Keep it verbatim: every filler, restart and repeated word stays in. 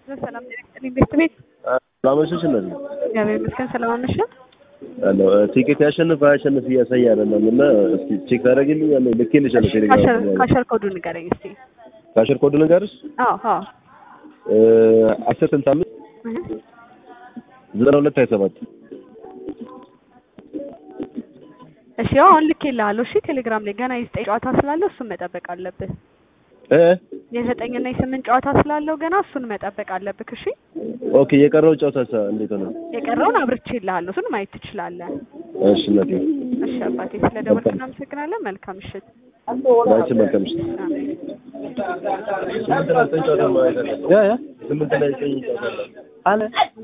ሰላም ዳይሬክተር ኢንቨስት ቤት ባመሽሽ እንደዚህ እግዚአብሔር ይመስገን ሰላም አመሸ። አሎ ቲኬት ያሸንፍ አያሸንፍ እያሳየ አይደለም እና እስኪ ቼክ ታደርግልኛለህ? ልኬልሻለሁ ቴሌግራም ላይ ካሸር ኮዱን ንገረኝ እስቲ። ካሸር ኮዱን ንገርሽ? አዎ አዎ እ አስር ስልሳ አምስት ዘጠና ሁለት ሃያ ሰባት እሺ አሁን ልኬልሃለሁ። እሺ ቴሌግራም ላይ ገና የዘጠኝ ጨዋታ ስላለው እሱን መጠበቅ አለብህ። እ የዘጠኝ እና የስምንት ጨዋታ ስላለው ገና እሱን መጠበቅ አለብህ። እሺ ኦኬ። የቀረው ጨዋታሳ እንዴት ነው? የቀረውን አብርቼልሃለሁ። እሱን ማየት ትችላለህ። እሺ እናቴ። እሺ አባቴ ስለደወልክ እናመሰግናለን። መልካም ምሽት። ባንቺ መልካም ምሽት። ስምንት እና ዘጠኝ ጨዋታ ማለት ነው። ያ ያ ስምንት እና ዘጠኝ ጨዋታ አለ